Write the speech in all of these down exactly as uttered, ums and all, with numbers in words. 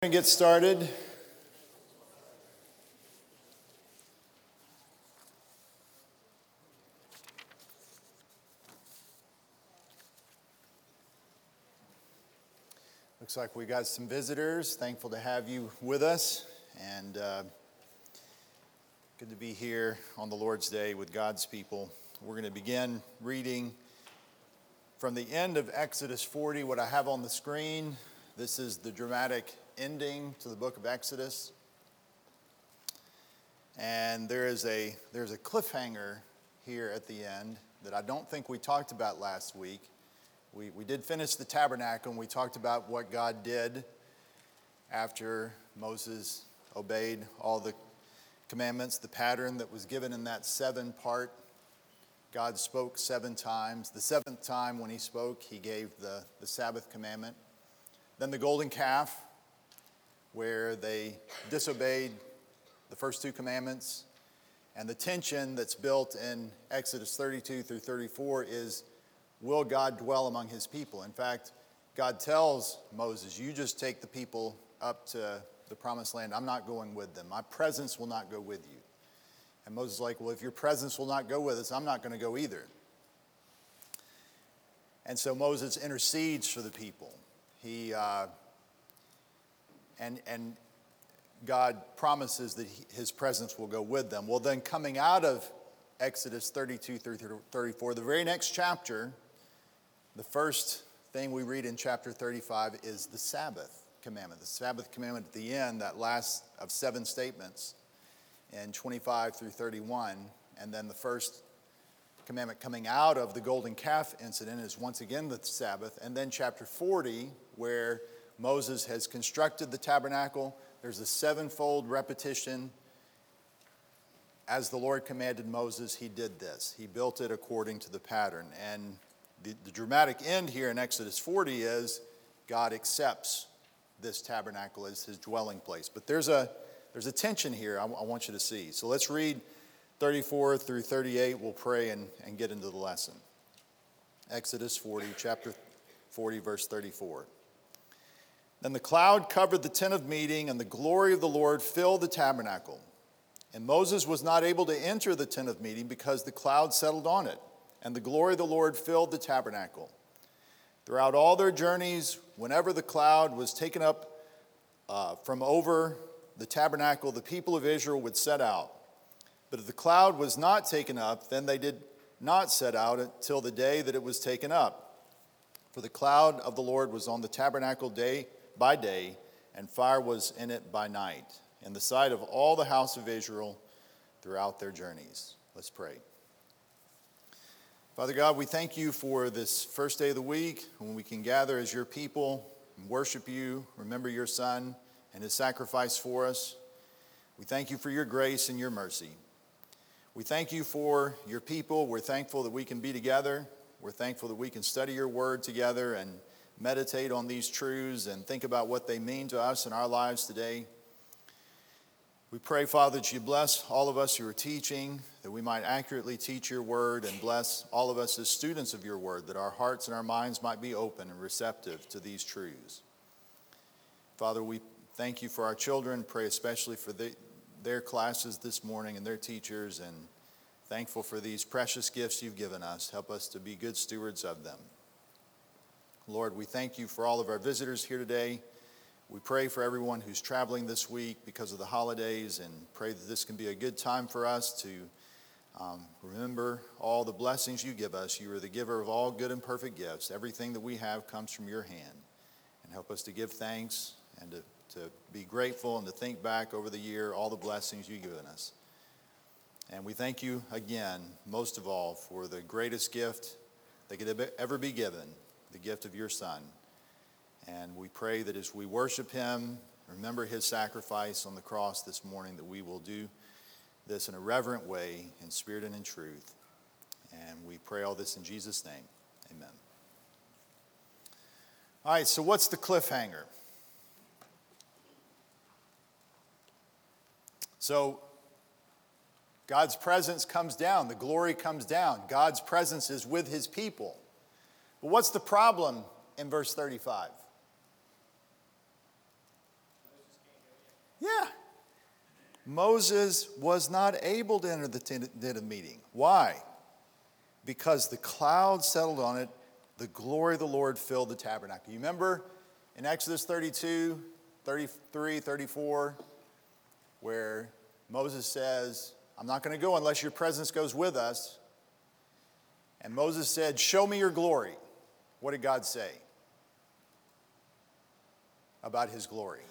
Going to get started. Looks like we got some visitors. Thankful to have you with us, and uh, good to be here on the Lord's Day with God's people. We're going to begin reading from the end of Exodus forty. What I have on the screen, this is the dramatic ending to the book of Exodus. And there is a there's a cliffhanger here at the end that I don't think we talked about last week. We we did finish the tabernacle, and we talked about what God did after Moses obeyed all the commandments, the pattern that was given in that seven part. God spoke seven times. The seventh time when he spoke, he gave the, the Sabbath commandment. Then the golden calf, where they disobeyed the first two commandments. And the tension that's built in Exodus thirty-two through thirty-four is, will God dwell among his people? In fact, God tells Moses, you just take the people up to the promised land. I'm not going with them. My presence will not go with you. And Moses is like, well, if your presence will not go with us, I'm not going to go either. And so Moses intercedes for the people. He... Uh, And, and God promises that he, his presence will go with them. Well, then coming out of Exodus thirty-two through thirty-four, the very next chapter, the first thing we read in chapter thirty-five is the Sabbath commandment. The Sabbath commandment at the end, that last of seven statements in twenty-five through thirty-one. And then the first commandment coming out of the golden calf incident is once again the Sabbath. And then chapter forty, where Moses has constructed the tabernacle. There's a sevenfold repetition. As the Lord commanded Moses, he did this. He built it according to the pattern. And the, the dramatic end here in Exodus forty is God accepts this tabernacle as his dwelling place. But there's a, there's a tension here I, I want you to see. So let's read thirty-four through thirty-eight. We'll pray and, and get into the lesson. Exodus forty, chapter forty, verse thirty-four. Then the cloud covered the tent of meeting, and the glory of the Lord filled the tabernacle. And Moses was not able to enter the tent of meeting because the cloud settled on it, and the glory of the Lord filled the tabernacle. Throughout all their journeys, whenever the cloud was taken up uh, from over the tabernacle, the people of Israel would set out. But if the cloud was not taken up, then they did not set out until the day that it was taken up. For the cloud of the Lord was on the tabernacle day by day, and fire was in it by night, in the sight of all the house of Israel throughout their journeys. Let's pray. Father God, we thank you for this first day of the week when we can gather as your people and worship you, remember your Son and his sacrifice for us. We thank you for your grace and your mercy. We thank you for your people. We're thankful that we can be together. We're thankful that we can study your word together and meditate on these truths and think about what they mean to us in our lives today. We pray, Father, that you bless all of us who are teaching, that we might accurately teach your word, and bless all of us as students of your word, that our hearts and our minds might be open and receptive to these truths. Father, we thank you for our children, pray especially for the, their classes this morning and their teachers, and thankful for these precious gifts you've given us. Help us to be good stewards of them. Lord, we thank you for all of our visitors here today. We pray for everyone who's traveling this week because of the holidays, and pray that this can be a good time for us to um, remember all the blessings you give us. You are the giver of all good and perfect gifts. Everything that we have comes from your hand. And help us to give thanks and to, to be grateful and to think back over the year, all the blessings you've given us. And we thank you again, most of all, for the greatest gift that could ever be given, the gift of your Son. And we pray that as we worship him, remember his sacrifice on the cross this morning, that we will do this in a reverent way, in spirit and in truth. And we pray all this in Jesus' name. Amen. All right, so what's the cliffhanger? So God's presence comes down. The glory comes down. God's presence is with his people. But what's the problem in verse thirty-five? Moses was not able to enter the tent of meeting. Why? Because the cloud settled on it, the glory of the Lord filled the tabernacle. You remember in Exodus thirty-two, thirty-three, thirty-four, where Moses says, I'm not going to go unless your presence goes with us. And Moses said, show me your glory. What did God say about his glory?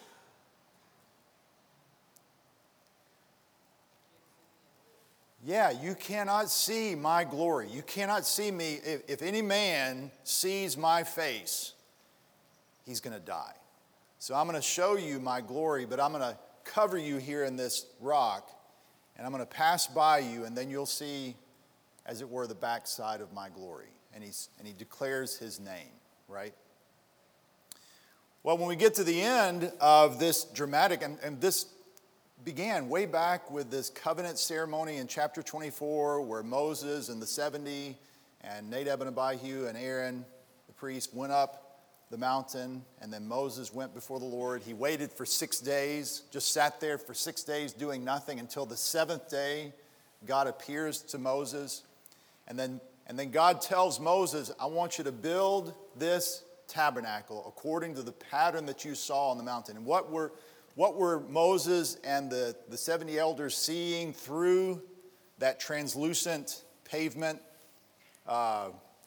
Yeah, you cannot see my glory. You cannot see me. If, if any man sees my face, he's going to die. So I'm going to show you my glory, but I'm going to cover you here in this rock, and I'm going to pass by you, and then you'll see, as it were, the backside of my glory. And, he's, and he declares his name, right? Well, when we get to the end of this dramatic, and, and this began way back with this covenant ceremony in chapter twenty-four, where Moses and the seventy and Nadab and Abihu and Aaron, the priest, went up the mountain, and then Moses went before the Lord. He waited for six days, just sat there for six days doing nothing until the seventh day. God appears to Moses, and then, and then God tells Moses, I want you to build this tabernacle according to the pattern that you saw on the mountain. And what were What were Moses and the, the seventy elders seeing through that translucent pavement? Uh,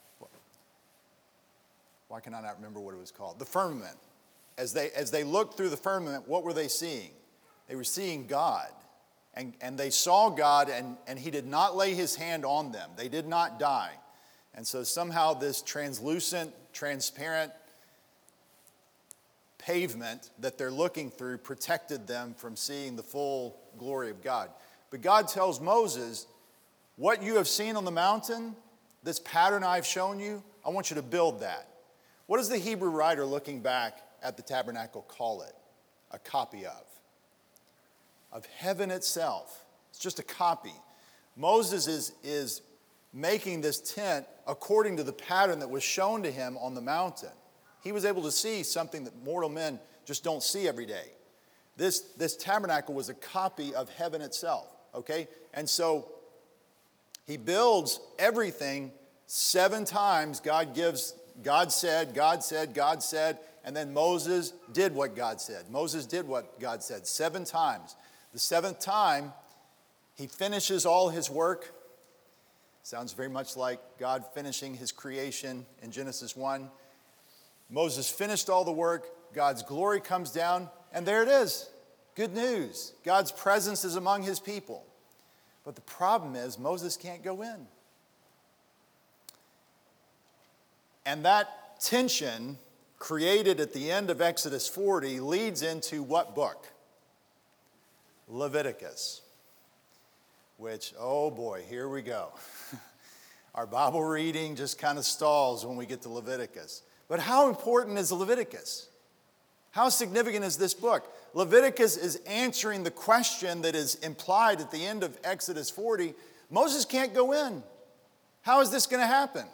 why can I not remember what it was called? The firmament. As they, as they looked through the firmament, what were they seeing? They were seeing God. And, and they saw God, and, and he did not lay his hand on them. They did not die. And so somehow this translucent, transparent pavement that they're looking through protected them from seeing the full glory of God. But God tells Moses, what you have seen on the mountain, this pattern I've shown you, I want you to build that. What does the Hebrew writer looking back at the tabernacle call it? A copy of. Of heaven itself. It's just a copy. Moses is, is making this tent according to the pattern that was shown to him on the mountain. He was able to see something that mortal men just don't see every day. This, this tabernacle was a copy of heaven itself, okay? And so he builds everything seven times. God gives, God said, God said, God said, and then Moses did what God said. Moses did what God said seven times. The seventh time, he finishes all his work. Sounds very much like God finishing his creation in Genesis one. Moses finished all the work, God's glory comes down, and there it is. Good news. God's presence is among his people. But the problem is Moses can't go in. And that tension created at the end of Exodus forty leads into what book? Leviticus. Which, oh boy, here we go. Our Bible reading just kind of stalls when we get to Leviticus. But how important is Leviticus? How significant is this book? Leviticus is answering the question that is implied at the end of Exodus forty. Moses can't go in. How is this going to happen?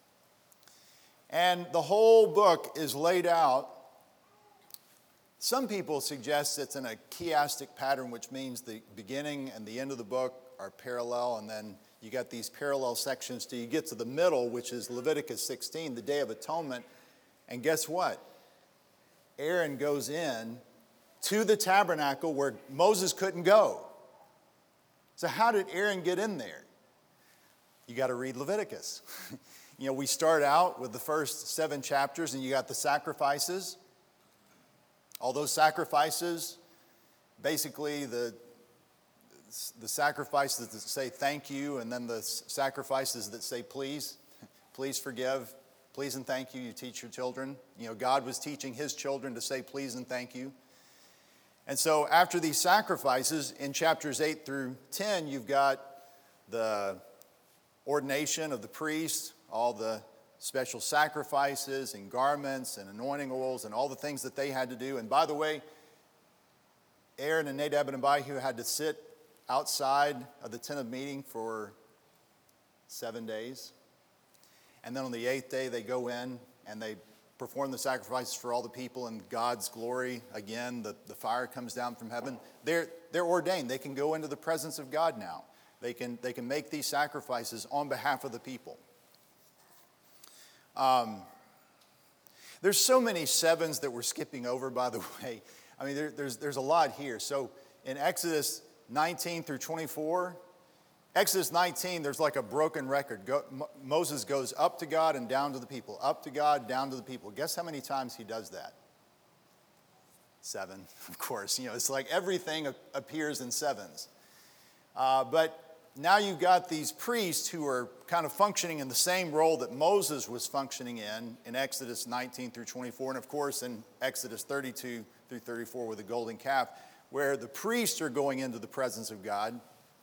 And the whole book is laid out. Some people suggest it's in a chiastic pattern, which means the beginning and the end of the book are parallel, and then you got these parallel sections till you get to the middle, which is Leviticus sixteen, the Day of Atonement. And guess what? Aaron goes in to the tabernacle where Moses couldn't go. So how did Aaron get in there? You got to read Leviticus. You know, we start out with the first seven chapters, and you got the sacrifices. All those sacrifices, basically the, the sacrifices that say thank you, and then the sacrifices that say please, please forgive, please and thank you, you teach your children. You know, God was teaching his children to say please and thank you. And so after these sacrifices, in chapters eight through ten, you've got the ordination of the priests, all the special sacrifices and garments and anointing oils and all the things that they had to do. And by the way, Aaron and Nadab and Abihu had to sit outside of the tent of meeting for seven days. And then on the eighth day, they go in and they perform the sacrifices for all the people in God's glory. Again, the, the fire comes down from heaven. They're, they're ordained. They can go into the presence of God now. They can, they can make these sacrifices on behalf of the people. Um, there's so many sevens that we're skipping over, by the way. I mean, there, there's, there's a lot here. So in Exodus nineteen through twenty-four, Exodus nineteen, there's like a broken record. Go, Mo, Moses goes up to God and down to the people, up to God, down to the people. Guess how many times he does that? Seven, of course. You know, it's like everything appears in sevens. Uh, but now you've got these priests who are kind of functioning in the same role that Moses was functioning in, in Exodus nineteen through twenty-four, and of course in Exodus thirty-two through thirty-four with the golden calf, where the priests are going into the presence of God.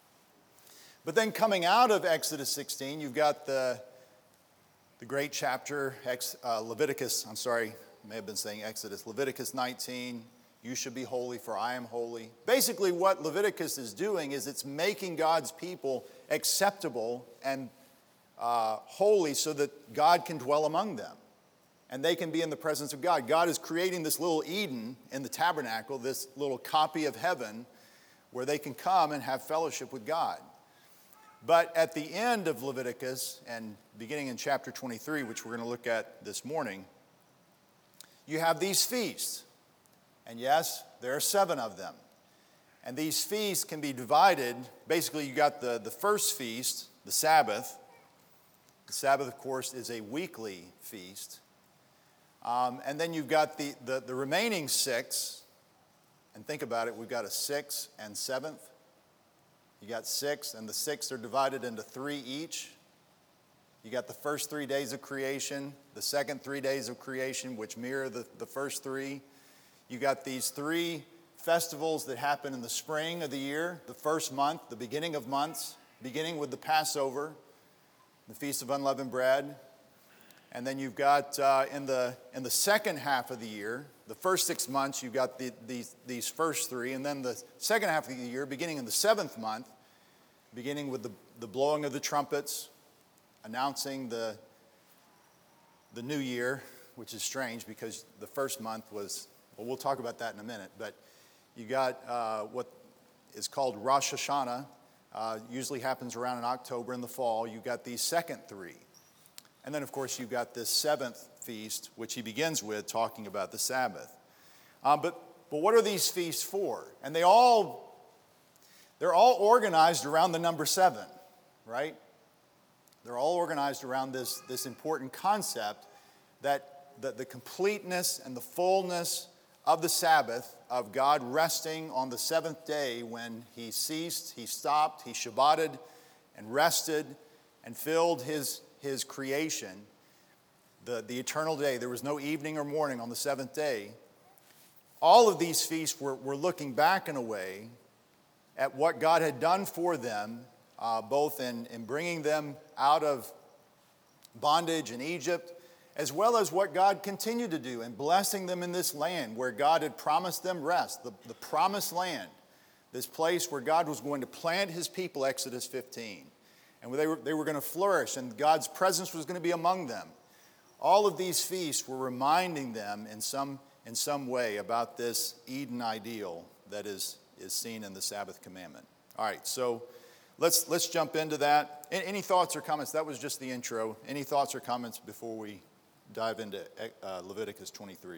But then coming out of Exodus sixteen, you've got the, the great chapter, Ex, uh, Leviticus, I'm sorry, I may have been saying Exodus, Leviticus nineteen, you should be holy for I am holy. Basically what Leviticus is doing is it's making God's people acceptable and uh, holy so that God can dwell among them. And they can be in the presence of God. God is creating this little Eden in the tabernacle, this little copy of heaven where they can come and have fellowship with God. But at the end of Leviticus, and beginning in chapter twenty-three, which we're going to look at this morning, you have these feasts. And yes, there are seven of them. And these feasts can be divided. Basically, you got the, the first feast, the Sabbath. The Sabbath, of course, is a weekly feast. Um, and then you've got the, the, the remaining six. And think about it, we've got a sixth and seventh. You got six, and the six are divided into three each. You got the first three days of creation, the second three days of creation, which mirror the, the first three. You got these three festivals that happen in the spring of the year, the first month, the beginning of months, beginning with the Passover, the Feast of Unleavened Bread. And then you've got uh, in the in the second half of the year, the first six months, you've got the, these, these first three. And then the second half of the year, beginning in the seventh month, beginning with the, the blowing of the trumpets, announcing the, the new year, which is strange because the first month was, well, we'll talk about that in a minute. But you got uh, what is called Rosh Hashanah, uh, usually happens around in October in the fall. You got these second three. And then, of course, you've got this seventh feast, which he begins with, talking about the Sabbath. Uh, but, but what are these feasts for? And they all, they're all organized around the number seven, right? They're all organized around this, this important concept that the, the completeness and the fullness of the Sabbath, of God resting on the seventh day when he ceased, he stopped, he Shabbated and rested and filled his, his creation, the, the eternal day. There was no evening or morning on the seventh day. All of these feasts were, were looking back in a way at what God had done for them, uh, both in, in bringing them out of bondage in Egypt, as well as what God continued to do in blessing them in this land where God had promised them rest, the, the promised land, this place where God was going to plant his people, Exodus fifteen. And they were, they were going to flourish, and God's presence was going to be among them. All of these feasts were reminding them in some, in some way about this Eden ideal that is, is seen in the Sabbath commandment. All right, so let's, let's jump into that. Any thoughts or comments? That was just the intro. Any thoughts or comments before we dive into uh, Leviticus twenty-three?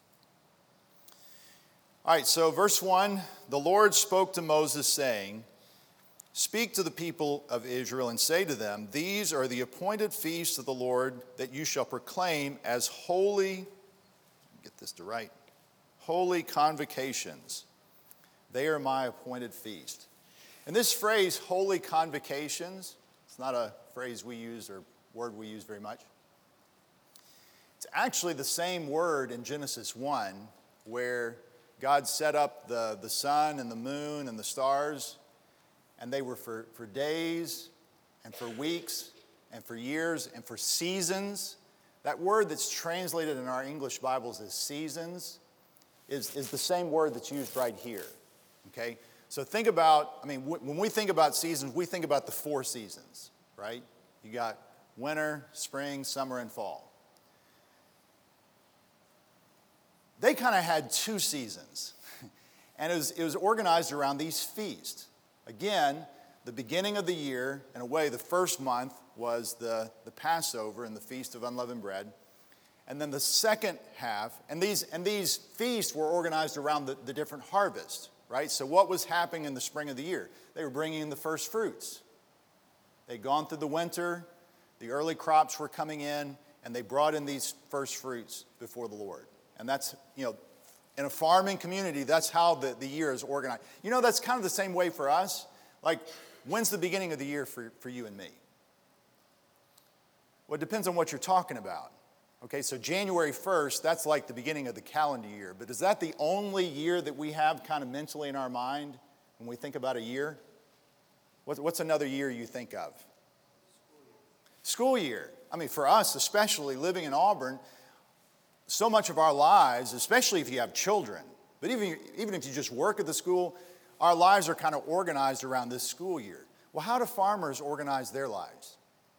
All right, so verse one, the Lord spoke to Moses saying, "Speak to the people of Israel and say to them, these are the appointed feasts of the Lord that you shall proclaim as holy," get this to right, "holy convocations. They are my appointed feast." And this phrase, holy convocations, it's not a phrase we use or word we use very much. It's actually the same word in Genesis one where God set up the, the sun and the moon and the stars, and they were for, for days and for weeks and for years and for seasons. That word that's translated in our English Bibles as seasons is, is the same word that's used right here, okay? So think about, I mean, w- when we think about seasons, we think about the four seasons, right? You got winter, spring, summer, and fall. they kind of had two seasons. And it was, it was organized around these feasts. Again, the beginning of the year, in a way, the first month was the, the Passover and the Feast of Unleavened Bread. And then the second half, and these, and these feasts were organized around the, the different harvests, right? So what was happening in the spring of the year? They were bringing in the first fruits. They'd gone through the winter, the early crops were coming in, and they brought in these first fruits before the Lord. And that's, you know, in a farming community, that's how the, the year is organized. You know, that's kind of the same way for us. Like, when's the beginning of the year for, for you and me? Well, it depends on what you're talking about. Okay, so January first, that's like the beginning of the calendar year. But is that the only year that we have kind of mentally in our mind when we think about a year? What, what's another year you think of? School year. School year. I mean, for us, especially living in Auburn, so much of our lives, especially if you have children, but even, even if you just work at the school, our lives are kind of organized around this school year. Well, how do farmers organize their lives?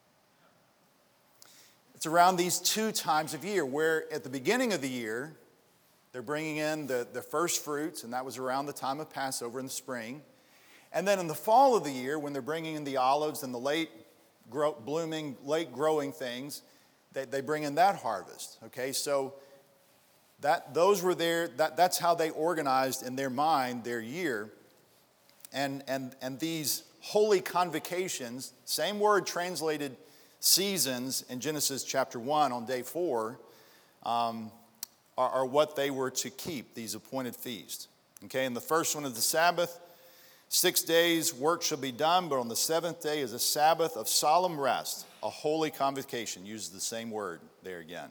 It's around these two times of year where at the beginning of the year, they're bringing in the, the first fruits, and that was around the time of Passover in the spring. And then in the fall of the year, when they're bringing in the olives and the late grow, blooming, late growing things, they, they bring in that harvest. Okay, so that those were their, that, that's how they organized in their mind their year. And, and, and these holy convocations, same word translated seasons in Genesis chapter one on day four, um, are, are what they were to keep, these appointed feasts. Okay, and the first one is the Sabbath. Six days work shall be done, but on the seventh day is a Sabbath of solemn rest, a holy convocation. Uses the same word there again.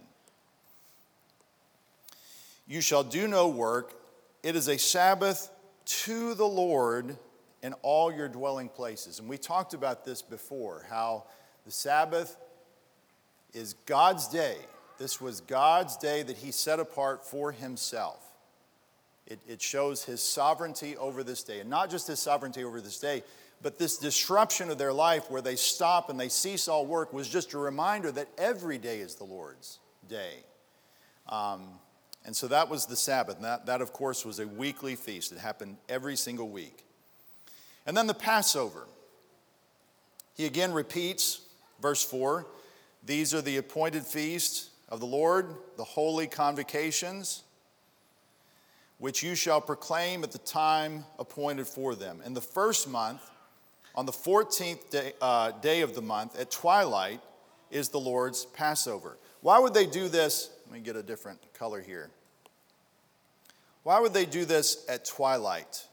You shall do no work. It is a Sabbath to the Lord in all your dwelling places. And we talked about this before, how the Sabbath is God's day. This was God's day that he set apart for himself. It, it shows his sovereignty over this day. And not just his sovereignty over this day, but this disruption of their life where they stop and they cease all work was just a reminder that every day is the Lord's day. Um, and so that was the Sabbath. And that, that, of course, was a weekly feast. It happened every single week. And then the Passover. He again repeats, verse four, these are the appointed feasts of the Lord, the holy convocations, which you shall proclaim at the time appointed for them. In the first month, on the fourteenth day, uh, day of the month, at twilight, is the Lord's Passover. Why would they do this? Let me get a different color here. Why would they do this at twilight?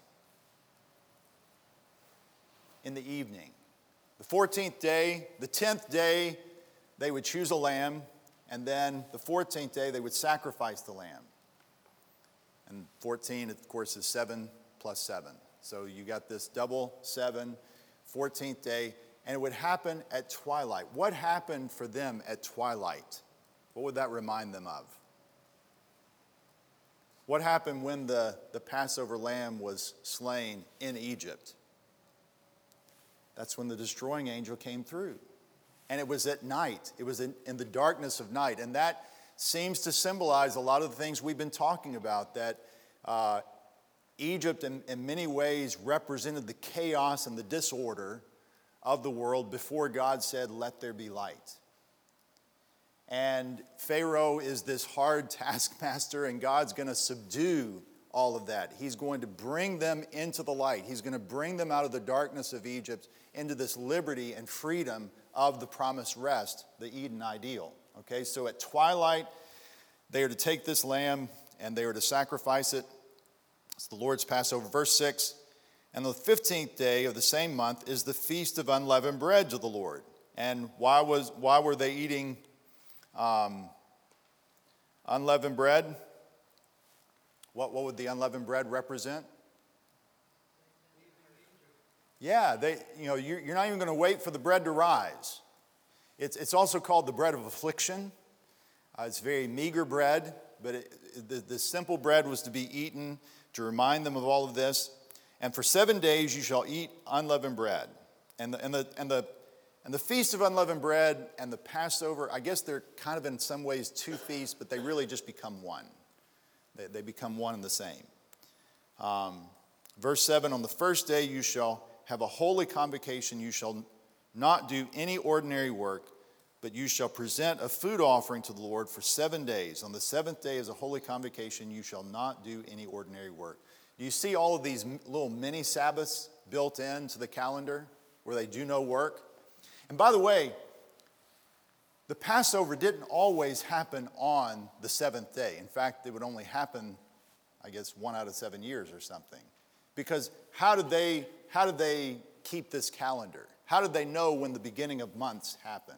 In the evening. The fourteenth day, the tenth day, they would choose a lamb, and then the fourteenth day, they would sacrifice the lamb. And fourteen, of course, is seven plus seven. So you got this double seven, fourteenth day, and it would happen at twilight. What happened for them at twilight? What would that remind them of? What happened when the, the Passover lamb was slain in Egypt? That's when the destroying angel came through. And it was at night. It was in, in the darkness of night. And that seems to symbolize a lot of the things we've been talking about, that uh, Egypt in, in many ways represented the chaos and the disorder of the world before God said, let there be light. And Pharaoh is this hard taskmaster, and God's going to subdue all of that. He's going to bring them into the light. He's going to bring them out of the darkness of Egypt into this liberty and freedom of the promised rest, the Eden ideal. Okay, so at twilight, they are to take this lamb and they are to sacrifice it. It's the Lord's Passover. Verse six, and the fifteenth day of the same month is the feast of unleavened bread to the Lord. And why was why were they eating um, unleavened bread? What, what would the unleavened bread represent? Yeah, they, you know, you're, you're not even going to wait for the bread to rise. It's, it's also called the bread of affliction. Uh, it's very meager bread, but it, the, the simple bread was to be eaten to remind them of all of this. And for seven days you shall eat unleavened bread. And the, and the, and the, and the Feast of Unleavened Bread and the Passover, I guess they're kind of in some ways two feasts, but they really just become one. They, they become one and the same. Um, verse seven, on the first day you shall have a holy convocation. You shall not do any ordinary work, but you shall present a food offering to the Lord for seven days. On the seventh day is a holy convocation. You shall not do any ordinary work. Do you see all of these little mini Sabbaths built into the calendar where they do no work? And by the way, the Passover didn't always happen on the seventh day. In fact, it would only happen, I guess, one out of seven years or something. Because how did they, how did they keep this calendar? How did they know when the beginning of months happened?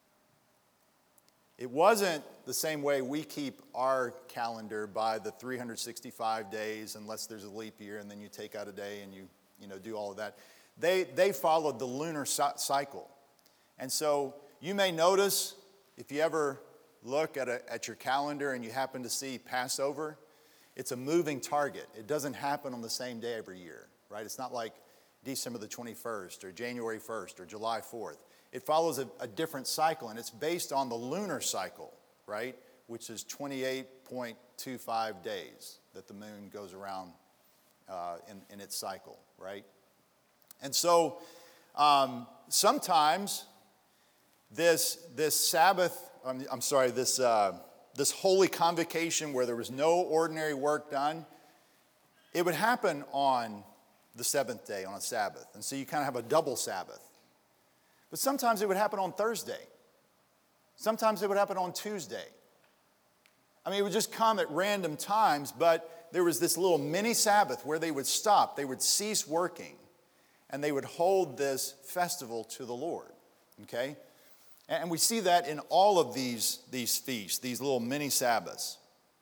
It wasn't the same way we keep our calendar by the three hundred sixty-five days, unless there's a leap year, and then you take out a day and you, you know, do all of that. They, they followed the lunar cycle. And so you may notice, if you ever look at, a, at your calendar and you happen to see Passover, it's a moving target. It doesn't happen on the same day every year, right? It's not like December the twenty-first or January first or July fourth. It follows a, a different cycle, and it's based on the lunar cycle, right? Which is twenty-eight point two five days that the moon goes around uh, in, in its cycle, right? And so um, sometimes this, this Sabbath, I'm, I'm sorry, this, uh, this holy convocation where there was no ordinary work done, it would happen on the seventh day, on a Sabbath. And so you kind of have a double Sabbath. But sometimes it would happen on Thursday. Sometimes it would happen on Tuesday. I mean, it would just come at random times, but there was this little mini Sabbath where they would stop, they would cease working, and they would hold this festival to the Lord, okay? And we see that in all of these, these feasts, these little mini Sabbaths.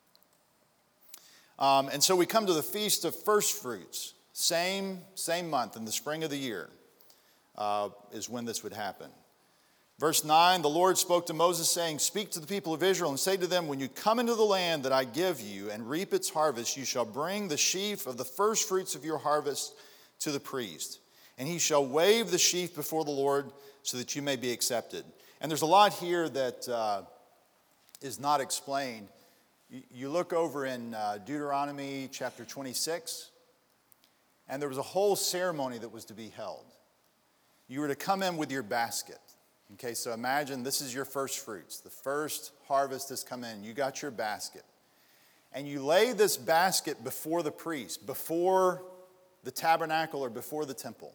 Um, and so we come to the Feast of First Fruits, same, same month in the spring of the year. Uh, is when this would happen. Verse nine, the Lord spoke to Moses saying, speak to the people of Israel and say to them, when you come into the land that I give you and reap its harvest, you shall bring the sheaf of the first fruits of your harvest to the priest. And he shall wave the sheaf before the Lord so that you may be accepted. And there's a lot here that uh, is not explained. You, you look over in uh, Deuteronomy chapter twenty-six, and there was a whole ceremony that was to be held. You were to come in with your basket. Okay, so imagine this is your first fruits. The first harvest has come in. You got your basket. And you lay this basket before the priest, before the tabernacle or before the temple.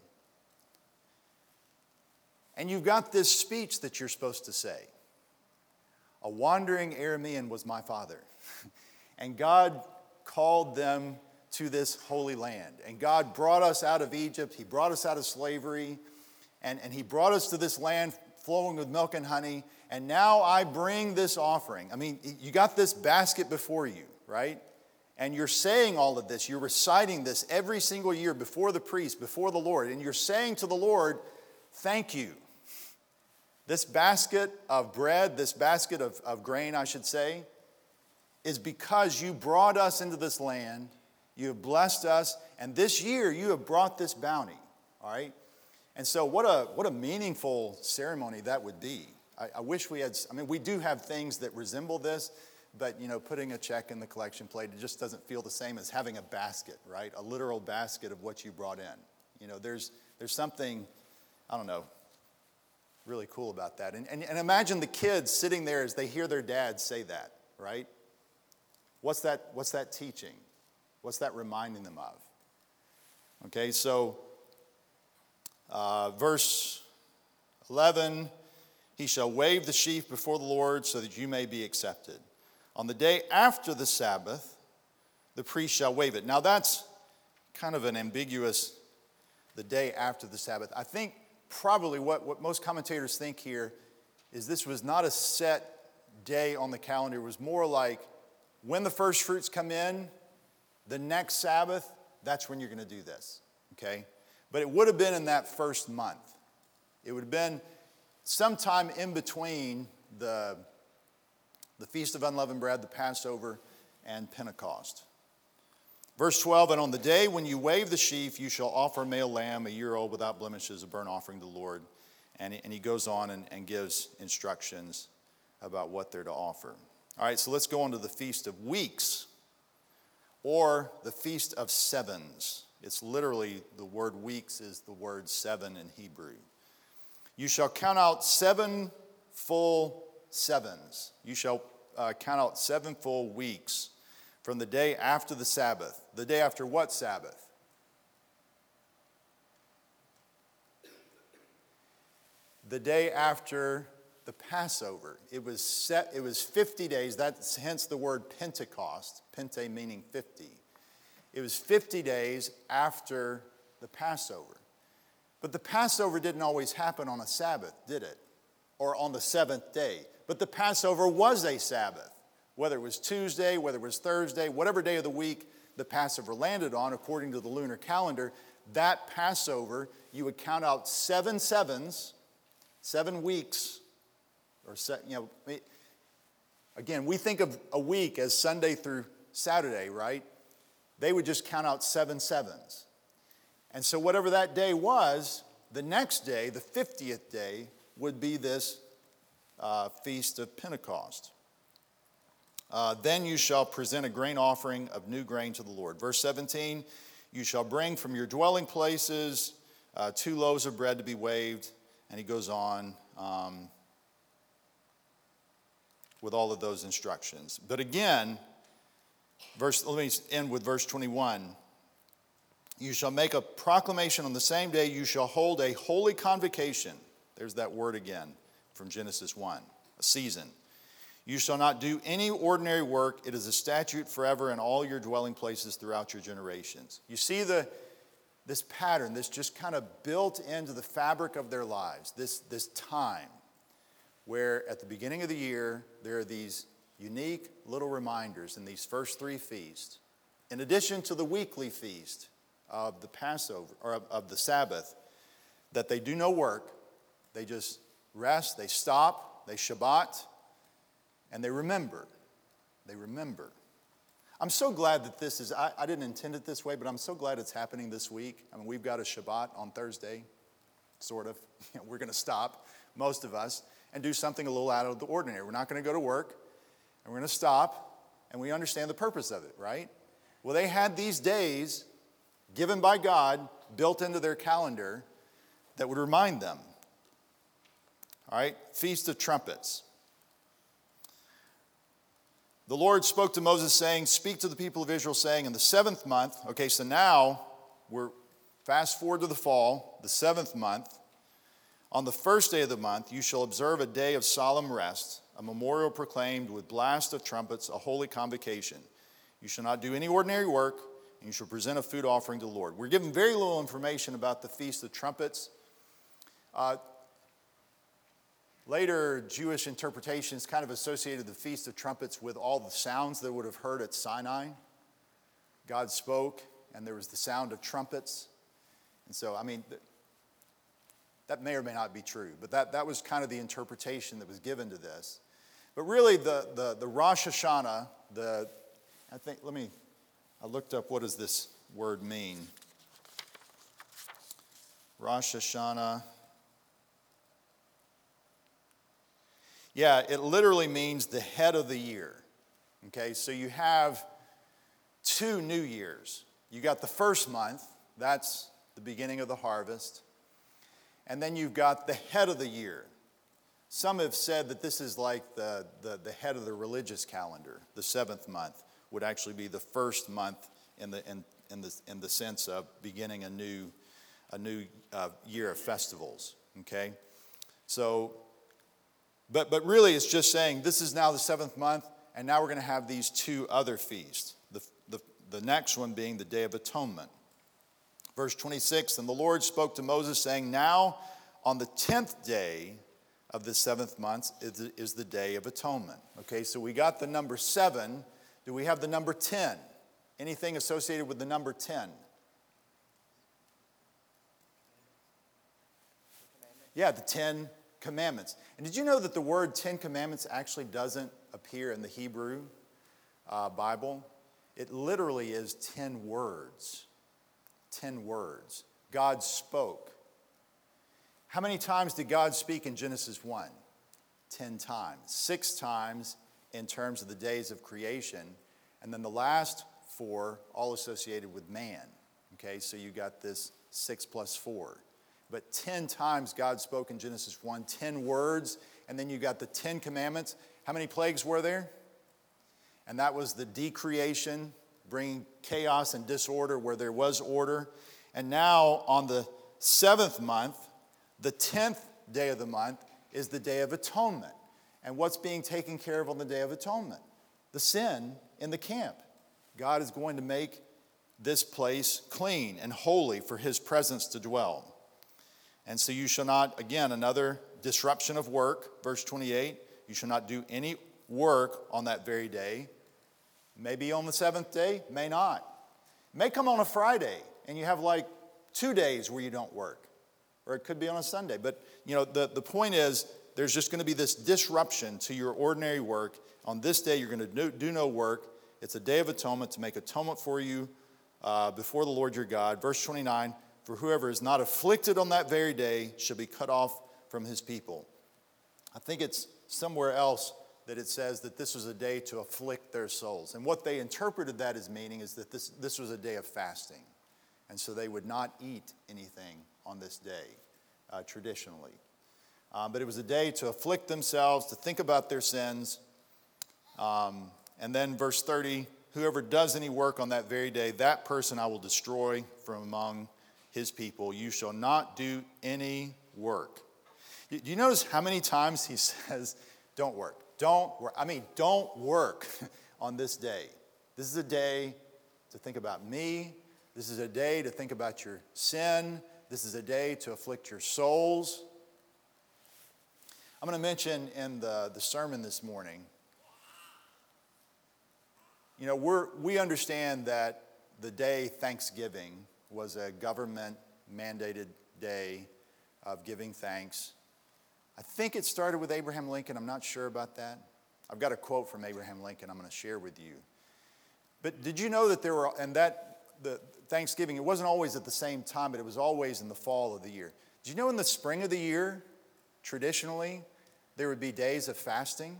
And you've got this speech that you're supposed to say. A wandering Aramean was my father. And God called them to this holy land. And God brought us out of Egypt. He brought us out of slavery. And, and he brought us to this land flowing with milk and honey. And now I bring this offering. I mean, you got this basket before you, right? And you're saying all of this. You're reciting this every single year before the priest, before the Lord. And you're saying to the Lord, thank you. This basket of bread, this basket of, of grain, I should say, is because you brought us into this land. You have blessed us. And this year you have brought this bounty, all right? And so what a what a meaningful ceremony that would be. I, I wish we had, I mean, we do have things that resemble this, but, you know, putting a check in the collection plate, it just doesn't feel the same as having a basket, right? A literal basket of what you brought in. You know, there's there's something, I don't know, really cool about that. And, and, and imagine the kids sitting there as they hear their dad say that, right? What's that, what's that teaching? What's that reminding them of? Okay, so uh, verse eleven, he shall wave the sheaf before the Lord so that you may be accepted. On the day after the Sabbath, the priest shall wave it. Now that's kind of an ambiguous, the day after the Sabbath. I think probably what, what most commentators think here is this was not a set day on the calendar. It was more like when the first fruits come in, the next Sabbath, that's when you're going to do this, okay? But it would have been in that first month. It would have been sometime in between the, the Feast of Unleavened Bread, the Passover, and Pentecost. Verse twelve, and on the day when you wave the sheaf, you shall offer a male lamb, a year old without blemish, as a burnt offering to the Lord. And he, and he goes on and, and gives instructions about what they're to offer. All right, so let's go on to the Feast of Weeks. or the Feast of Sevens. It's literally, the word weeks is the word seven in Hebrew. You shall count out seven full sevens. You shall uh, count out seven full weeks from the day after the Sabbath. The day after what Sabbath? The day after the Passover. It was set, it was fifty days. That's hence the word Pentecost. Pente meaning fifty. It was fifty days after the Passover. But the Passover didn't always happen on a Sabbath, did it? Or on the seventh day. But the Passover was a Sabbath. Whether it was Tuesday, whether it was Thursday, whatever day of the week the Passover landed on, according to the lunar calendar, that Passover, you would count out seven sevens, seven weeks, or, you know, again, we think of a week as Sunday through Saturday, right? They would just count out seven sevens. And so whatever that day was, the next day, the fiftieth day, would be this uh, Feast of Pentecost. Uh, then you shall present a grain offering of new grain to the Lord. Verse seventeen, you shall bring from your dwelling places uh, two loaves of bread to be waved. And he goes on um, with all of those instructions. But again, verse, let me end with verse twenty-one. You shall make a proclamation on the same day. You shall hold a holy convocation. There's that word again from Genesis one, a season. You shall not do any ordinary work. It is a statute forever in all your dwelling places throughout your generations. You see the this pattern, this just kind of built into the fabric of their lives, this, this time where at the beginning of the year, there are these unique little reminders in these first three feasts, in addition to the weekly feast of the Passover, or of, of the Sabbath, that they do no work. They just rest, they stop, they Shabbat, and they remember. They remember. I'm so glad that this is, I, I didn't intend it this way, but I'm so glad it's happening this week. I mean, we've got a Shabbat on Thursday, sort of. We're going to stop, most of us, and do something a little out of the ordinary. We're not going to go to work, and we're going to stop, and we understand the purpose of it, right? Well, they had these days given by God, built into their calendar, that would remind them. All right, Feast of Trumpets. The Lord spoke to Moses saying, speak to the people of Israel saying, in the seventh month, okay, so now we're fast forward to the fall, the seventh month, on the first day of the month, you shall observe a day of solemn rest, a memorial proclaimed with blast of trumpets, a holy convocation. You shall not do any ordinary work, and you shall present a food offering to the Lord. We're given very little information about the Feast of Trumpets. Uh, Later, Jewish interpretations kind of associated the Feast of Trumpets with all the sounds they would have heard at Sinai. God spoke, and there was the sound of trumpets. And so, I mean, that may or may not be true, but that, that was kind of the interpretation that was given to this. But really, the, the, the Rosh Hashanah, the, I think, let me, I looked up what does this word mean. Rosh Hashanah. Yeah, it literally means the head of the year. Okay, so you have two New Years. You got the first month, that's the beginning of the harvest. And then you've got the head of the year. Some have said that this is like the, the, the head of the religious calendar. The seventh month would actually be the first month in the, in, in the, in the sense of beginning a new, a new uh, year of festivals. Okay, so... But, but really, it's just saying this is now the seventh month, and now we're going to have these two other feasts. The, the, the next one being the Day of Atonement. Verse twenty-six, and the Lord spoke to Moses, saying, now on the tenth day of the seventh month is, is the Day of Atonement. Okay, so we got the number seven. Do we have the number ten? Anything associated with the number ten? Yeah, the ten Commandments. And did you know that the word Ten Commandments actually doesn't appear in the Hebrew uh, Bible? It literally is ten words. Ten words. God spoke. How many times did God speak in Genesis one? Ten times. Six times in terms of the days of creation. And then the last four, all associated with man. Okay, so you got this six plus four. But ten times God spoke in Genesis one, ten words, and then you got the Ten Commandments. How many plagues were there? And that was the decreation, bringing chaos and disorder where there was order. And now on the seventh month, the tenth day of the month, is the Day of Atonement. And what's being taken care of on the Day of Atonement? The sin in the camp. God is going to make this place clean and holy for his presence to dwell. And so you shall not, again, another disruption of work, verse twenty-eight, you shall not do any work on that very day. Maybe on the seventh day, may not. May come on a Friday, and you have like two days where you don't work. Or it could be on a Sunday. But, you know, the, the point is, there's just going to be this disruption to your ordinary work. On this day, you're going to do, do no work. It's a day of atonement to make atonement for you uh, before the Lord your God. Verse twenty-nine, for whoever is not afflicted on that very day shall be cut off from his people. I think it's somewhere else that it says that this was a day to afflict their souls. And what they interpreted that as meaning is that this, this was a day of fasting. And so they would not eat anything on this day, uh, traditionally. Um, but it was a day to afflict themselves, to think about their sins. Um, and then verse thirty, whoever does any work on that very day, that person I will destroy from among his people. You shall not do any work. Do you notice how many times he says, don't work, don't work. I mean, don't work on this day. This is a day to think about me. This is a day to think about your sin. This is a day to afflict your souls. I'm going to mention in the, the sermon this morning, you know, we're, we understand that the day Thanksgiving was a government-mandated day of giving thanks. I think it started with Abraham Lincoln. I'm not sure about that. I've got a quote from Abraham Lincoln I'm going to share with you. But did you know that there were, and that the Thanksgiving, it wasn't always at the same time, but it was always in the fall of the year. Did you know in the spring of the year, traditionally, there would be days of fasting?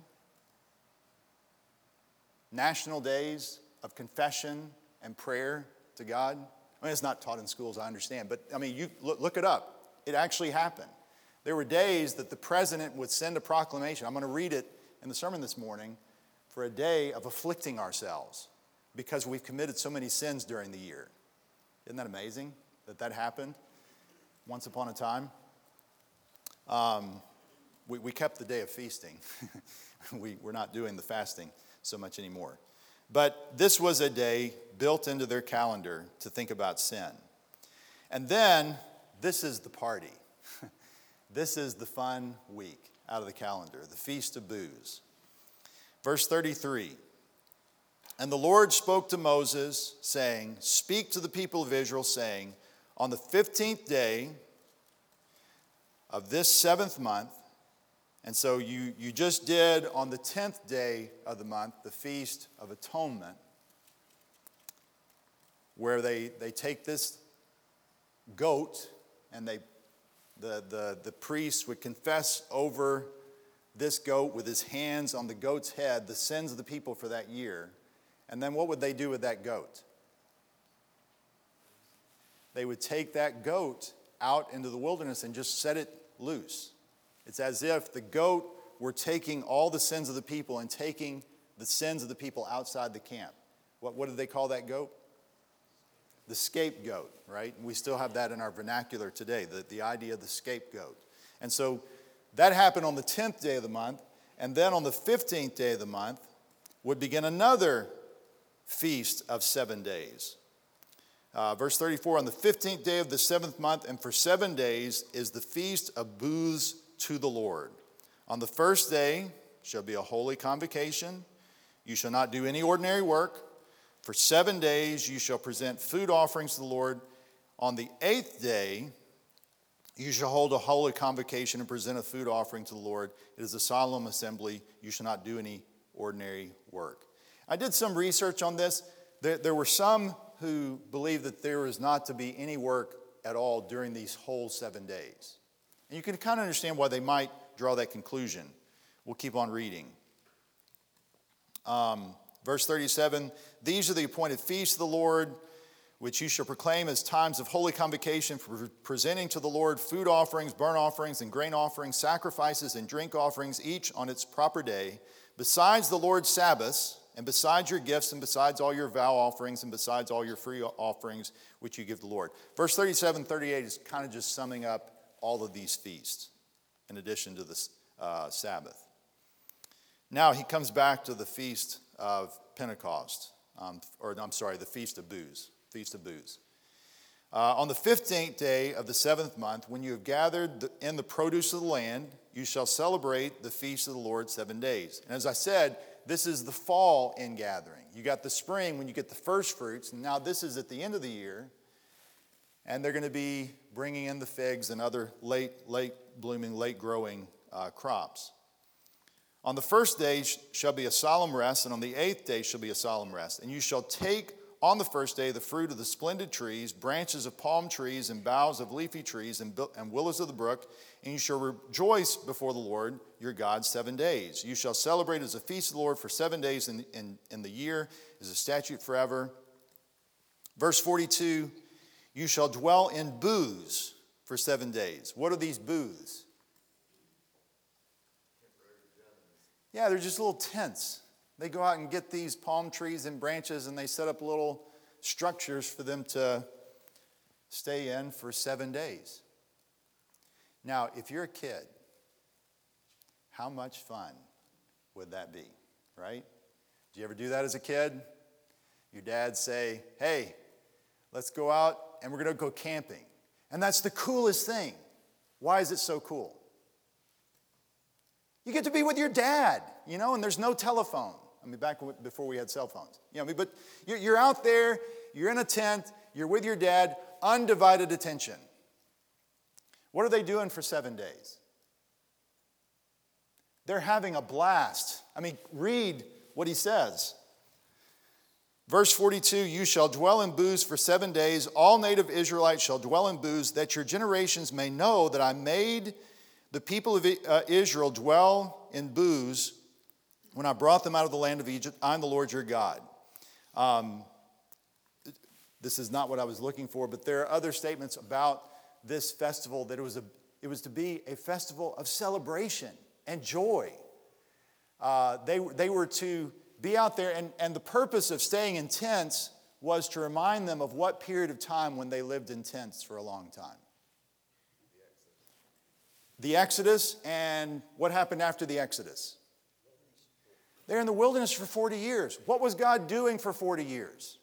National days of confession and prayer to God. I mean, it's not taught in schools, I understand, but I mean, you look, look it up. It actually happened. There were days that the president would send a proclamation. I'm going to read it in the sermon this morning, for a day of afflicting ourselves because we've committed so many sins during the year. Isn't that amazing that that happened once upon a time? Um, we, we kept the day of feasting. we, we're not doing the fasting so much anymore. But this was a day built into their calendar to think about sin. And then this is the party. This is the fun week out of the calendar, the Feast of Booths. Verse thirty-three, and the Lord spoke to Moses, saying, speak to the people of Israel, saying, on the fifteenth day of this seventh month, and so you, you just did on the tenth day of the month, the Feast of Atonement, where they, they take this goat and they the, the, the priest would confess over this goat with his hands on the goat's head the sins of the people for that year. And then what would they do with that goat? They would take that goat out into the wilderness and just set it loose. It's as if the goat were taking all the sins of the people and taking the sins of the people outside the camp. What, what did they call that goat? The scapegoat, right? We still have that in our vernacular today, the, the idea of the scapegoat. And so that happened on the tenth day of the month, and then on the fifteenth day of the month would begin another feast of seven days. Uh, verse thirty-four, on the fifteenth day of the seventh month, and for seven days is the feast of booths to the Lord. On the first day shall be a holy convocation. You shall not do any ordinary work. For seven days you shall present food offerings to the Lord. On the eighth day you shall hold a holy convocation and present a food offering to the Lord. It is a solemn assembly. You shall not do any ordinary work. I did some research on this. There, there were some who believe that there is not to be any work at all during these whole seven days. And you can kind of understand why they might draw that conclusion. We'll keep on reading. Um, Verse thirty-seven, these are the appointed feasts of the Lord, which you shall proclaim as times of holy convocation for presenting to the Lord food offerings, burnt offerings, and grain offerings, sacrifices and drink offerings, each on its proper day, besides the Lord's Sabbaths, and besides your gifts, and besides all your vow offerings, and besides all your free offerings which you give the Lord. Verse thirty-seven, thirty-eight is kind of just summing up all of these feasts in addition to the uh, Sabbath. Now he comes back to the feast of Pentecost, um, or I'm sorry, the Feast of Booths. Feast of Booths. Uh, on the fifteenth day of the seventh month, when you have gathered in the produce of the land, you shall celebrate the feast of the Lord seven days. And as I said, this is the fall ingathering. You got the spring when you get the first fruits, and now this is at the end of the year, and they're going to be bringing in the figs and other late, late blooming, late growing uh, crops. On the first day shall be a solemn rest, and on the eighth day shall be a solemn rest. And you shall take on the first day the fruit of the splendid trees, branches of palm trees, and boughs of leafy trees, and, and willows of the brook, and you shall rejoice before the Lord your God seven days. You shall celebrate as a feast of the Lord for seven days in, in, in the year, as a statute forever. Verse forty-two, you shall dwell in booths for seven days. What are these booths? Yeah, they're just little tents. They go out and get these palm trees and branches, and they set up little structures for them to stay in for seven days. Now, if you're a kid, how much fun would that be, right? Did you ever do that as a kid? Your dad say, hey, let's go out and we're going to go camping. And that's the coolest thing. Why is it so cool? You get to be with your dad, you know, and there's no telephone. I mean, back before we had cell phones. You know, but you're out there, you're in a tent, you're with your dad, undivided attention. What are they doing for seven days? They're having a blast. I mean, read what he says. Verse forty-two, you shall dwell in booths for seven days. All native Israelites shall dwell in booths, that your generations may know that I made the people of Israel dwell in booths when I brought them out of the land of Egypt. I'm the Lord your God. Um, this is not what I was looking for, but there are other statements about this festival that it was, a, it was to be a festival of celebration and joy. Uh, they, they were to be out there, and, and the purpose of staying in tents was to remind them of what period of time when they lived in tents for a long time. The Exodus, and what happened after the Exodus? They're in the wilderness for forty years. What was God doing for forty years?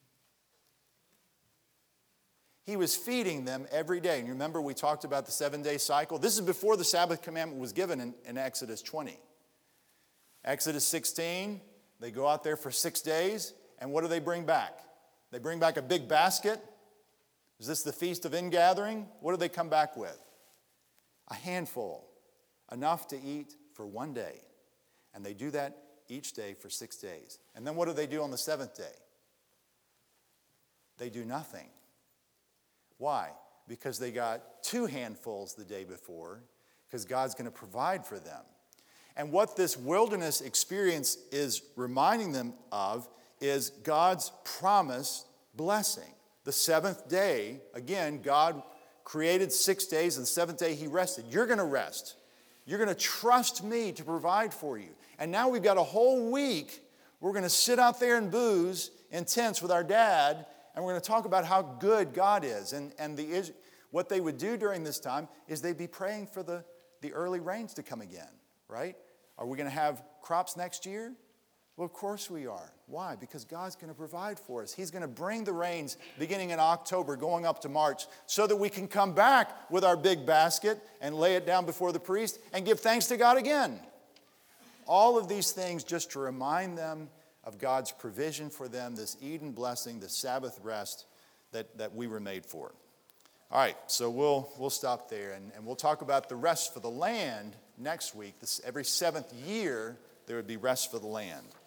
He was feeding them every day. And you remember we talked about the seven-day cycle? This is before the Sabbath commandment was given in, in Exodus twenty. Exodus sixteen, they go out there for six days, and what do they bring back? They bring back a big basket. Is this the Feast of Ingathering? What do they come back with? A handful, enough to eat for one day. And they do that each day for six days. And then what do they do on the seventh day? They do nothing. Why? Because they got two handfuls the day before, because God's going to provide for them. And what this wilderness experience is reminding them of is God's promised blessing. The seventh day, again, God created six days, and the seventh day he rested. You're going to rest. You're going to trust me to provide for you. And now we've got a whole week. We're going to sit out there in booths, in tents with our dad, and we're going to talk about how good God is. And, and the, what they would do during this time is they'd be praying for the, the early rains to come again, right? Are we going to have crops next year? Well, of course we are. Why? Because God's going to provide for us. He's going to bring the rains beginning in October, going up to March, so that we can come back with our big basket and lay it down before the priest and give thanks to God again. All of these things just to remind them of God's provision for them, this Eden blessing, this Sabbath rest that, that we were made for. All right, so we'll, we'll stop there, and, and we'll talk about the rest for the land next week. This, every seventh year, there would be rest for the land.